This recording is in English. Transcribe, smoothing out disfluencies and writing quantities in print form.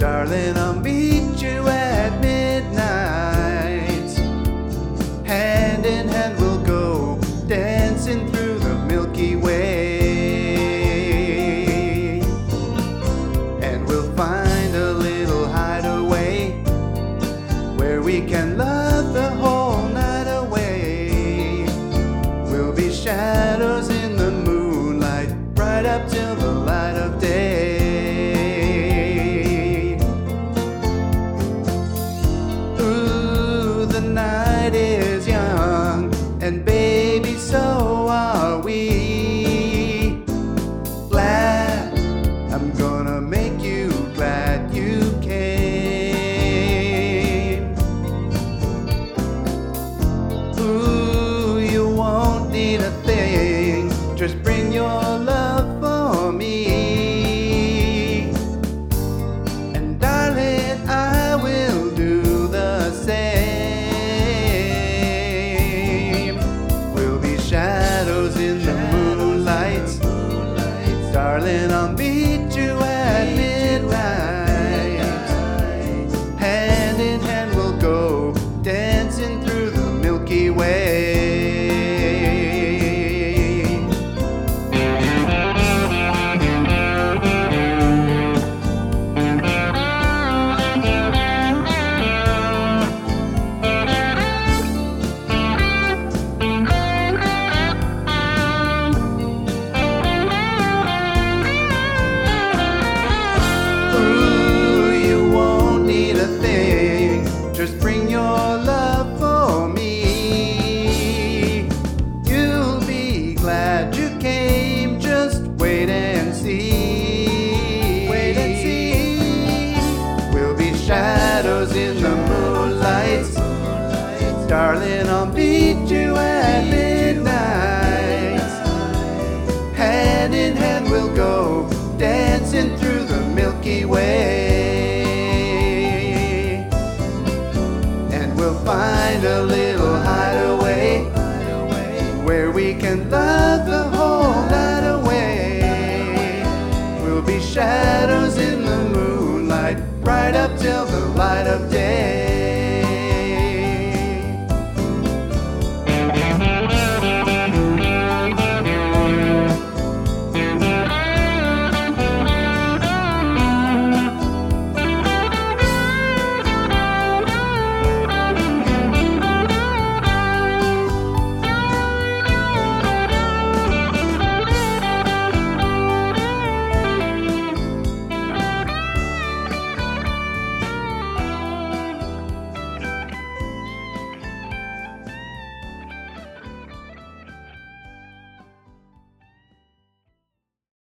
Darling, I'll meet you at midnight. Hand in hand we'll go dancing through the Milky Way. And we'll find a little hideaway where we can love the whole night away. We'll be shadows in the moonlight right up till the light of day. The night is young, and baby, so are we. Glad, I'm gonna make you glad you came. Ooh, you won't need a thing, just bring your love for me. And darling, I will do the same. Shadows in the moonlight. Darling, I'll meet you at midnight. Hand in hand we'll go dancing through the Milky Way. Just bring your love for me. You'll be glad you came. Just wait and see. Wait and see. We'll be shadows in the moonlight. Darling, I'll meet you at midnight. Hand in hand we'll go dancing through the Milky Way. We'll find a little hideaway where we can love